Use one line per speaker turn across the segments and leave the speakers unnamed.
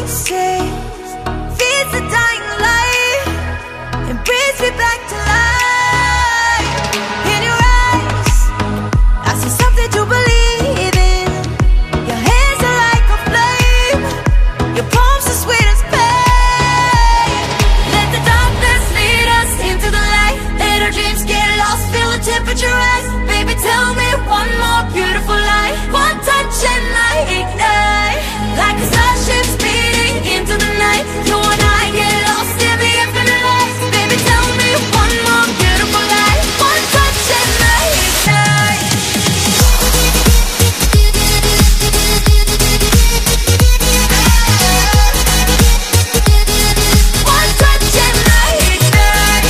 say, feeds the dying light and brings me back to life. In your eyes, I see something to believe in. Your hands are like a flame, your palms are sweet as pain. Let the darkness lead us into the light. Let our dreams get lost, feel the temperature rise. Baby, tell me one more beautiful lie. One touch and I ignite, like a starship speeding into the night. You and I get lost in the infinite light. Baby, tell me one more beautiful lie. One touch and I ignite. One touch and I ignite.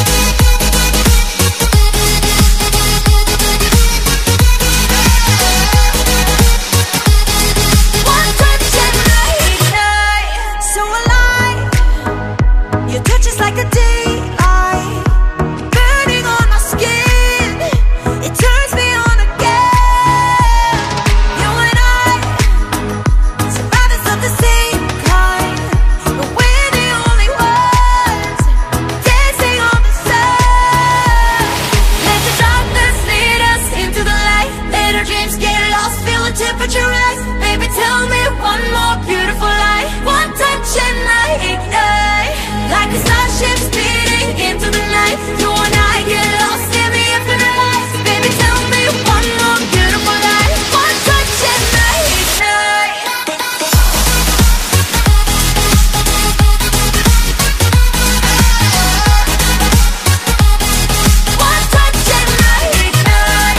One touch and I ignite. So alive, your touch is like a daylight, burning on my skin. It turns me on again. You and I, survivors of the same kind, but we're the only ones dancing on the sun. Let the darkness lead us into the light. Let our dreams get lost, feel the temperature rise. Baby, tell me one more beautiful lie. One touch and I ignite, like a starship speeding into the night. You and I get lost in the infinite light. Baby, tell me one more beautiful lie. One touch and I ignite. One touch and I ignite.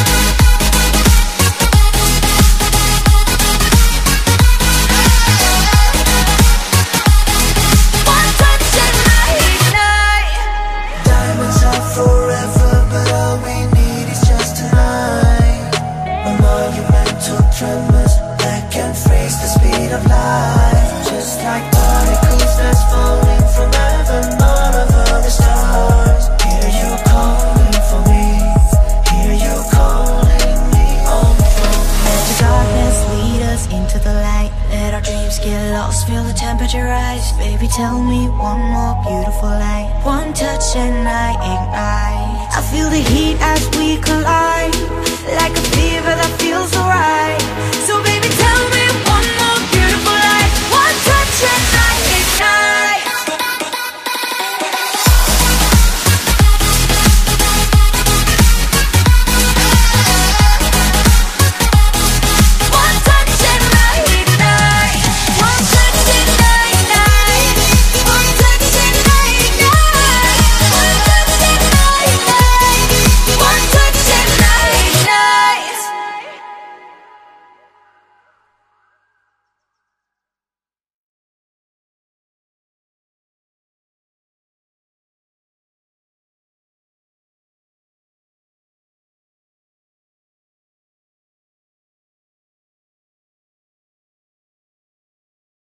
One touch and I ignite.
Diamonds are forever, but all we need is just tonight. A monumental tremors that can freeze the speed of light. Just like particles that's falling from heaven all over the stars. Hear you calling for me, hear you calling me on the phone.
Let the darkness lead us into the light. Let our dreams get lost, feel the temperature rise. Baby, tell me one more beautiful lie. One touch and I ignite. I feel the heat as we collide, like a fever that feels so right. So baby,